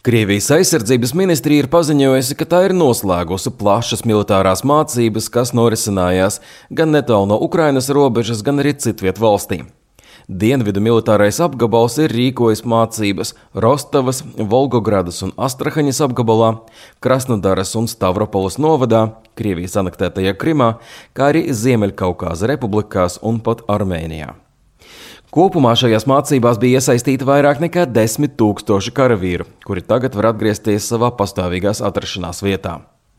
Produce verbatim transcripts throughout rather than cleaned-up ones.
Krievijas aizsardzības ministrija ir paziņojusi, ka tā ir noslēgusi plašas militārās mācības, kas norisinājās gan netālu no Ukrainas robežas, gan arī citvietu valstī. Dienvidu militārais apgabals ir rīkojis mācības Rostovas, Volgogradas un Astrahaņas apgabalā, Krasnodaras un Stavropoles novadā, Krievijas anektētajā Krimā, kā arī Ziemeļkaukāza republikās un pat Armēnijā. Kopumā šajās mācībās bija iesaistīti vairāk nekā desmit tūkstoši karavīru, kuri tagad var atgriezties savā pastāvīgās atrašanās vietā.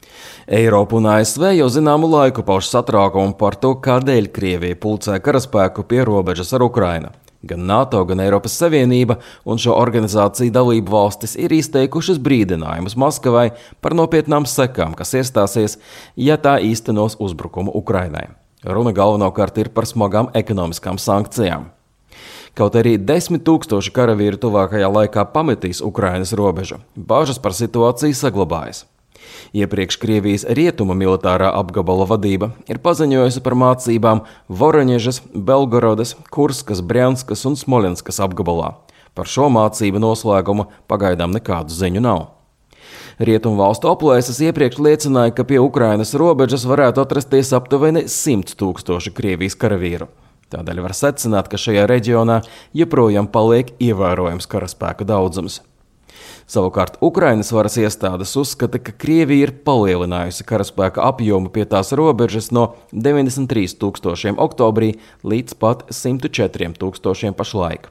Eiropa un A S V jau zināmu laiku pauž satraukumu par to, kādēļ Krievija pulcē karaspēku pie robežas ar Ukrainu. Gan NATO, gan Eiropas Savienība un šo organizāciju dalību valstis ir izteikušas brīdinājumus Maskavai par nopietnām sekām, kas iestāsies, ja tā īstenos uzbrukumu Ukrainai. Runa galvenokārt ir par smagām ekonomiskām sankcijām. Kaut arī desmit tūkstoši karavīru tuvākajā laikā pametīs Ukrainas robežu, bāžas par situāciju saglabājas. Iepriekš Krievijas rietumu militārā apgabala vadība ir paziņojusi par mācībām Voroņežas, Belgorodas, Kurskas, Brjanskas un Smoļenskas apgabalā. Par šo mācību noslēgumu pagaidām nekādu ziņu nav. Rietumu valstu aplēses iepriekš liecināja, ka pie Ukrainas robežas varētu atrasties aptuveni simts tūkstoši Krievijas karavīru. Tādēļ var secināt, ka šajā reģionā joprojām paliek ievērojams karaspēka daudzums. Savukārt Ukrainas varas iestādes uzskata, ka Krievija ir palielinājusi karaspēka apjomu pie tās robežas no deviņdesmit trīs tūkstošiem oktobrī līdz pat simt četriem tūkstošiem pašlaik.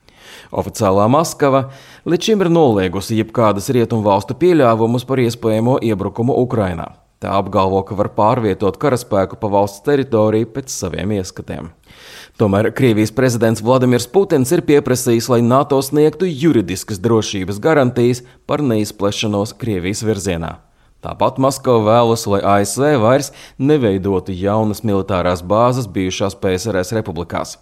Oficiālā Maskava līdz šim ir noliegusi jebkādas rietumu valstu pieļāvumus par iespējamo iebrukumu Ukrainā. Tā apgalvo, ka var pārvietot karaspēku pa valsts teritoriju pēc saviem ieskatiem. Tomēr Krievijas prezidents Vladimirs Putins ir pieprasījis, lai NATO sniegtu juridiskas drošības garantijas par neizplešanos Krievijas virzienā. Tāpat Maskava vēlas, lai A S V vairs neveidotu jaunas militārās bāzes bijušās P S R S republikās.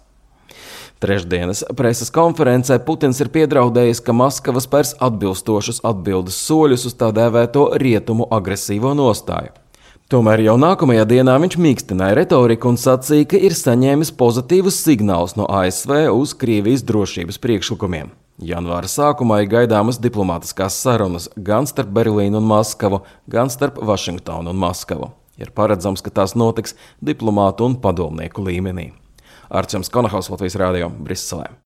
Trešdienas preses konferencē Putins ir piedraudējis, ka Maskava spērs atbilstošus atbildes soļus uz tā dēvēto rietumu agresīvo nostāju. Tomēr jau nākamajā dienā viņš mīkstināja retoriku un sacīja, ka ir saņēmis pozitīvus signālus no A S V uz Krievijas drošības priekšlikumiem. Janvāra sākumā ir gaidāmas diplomātiskās sarunas gan starp Berlīnu un Maskavu, gan starp Vašingtonu un Maskavu. Ir paredzams, ka tās notiks diplomātu un padomnieku līmenī. Arčuns Konahaus, Latvijas radio, Briselē.